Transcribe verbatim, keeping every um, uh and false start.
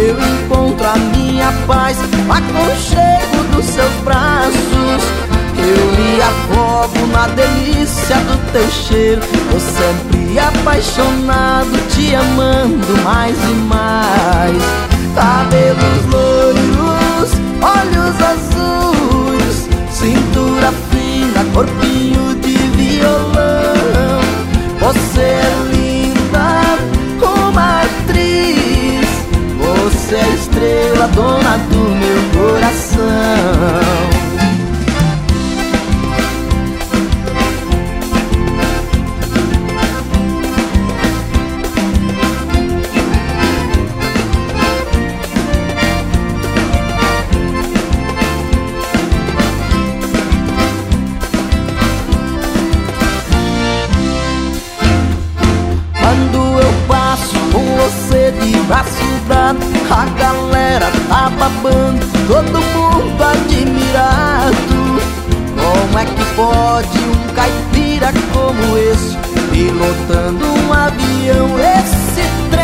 eu encontro a minha paz, o aconchego dos seus braços. Eu me afogo na delícia do teu cheiro, tô sempre apaixonado, te amando mais e mais. Cabelos loiros, olhos azuis, cintura fina, corpinho de violão. Você é linda, uma atriz, você é a estrela, dona do meu coração. Quando eu passo com você de braço dado, a galera tá babando, todo mundo admirado. Como é que pode um caipira como esse pilotando um avião? Esse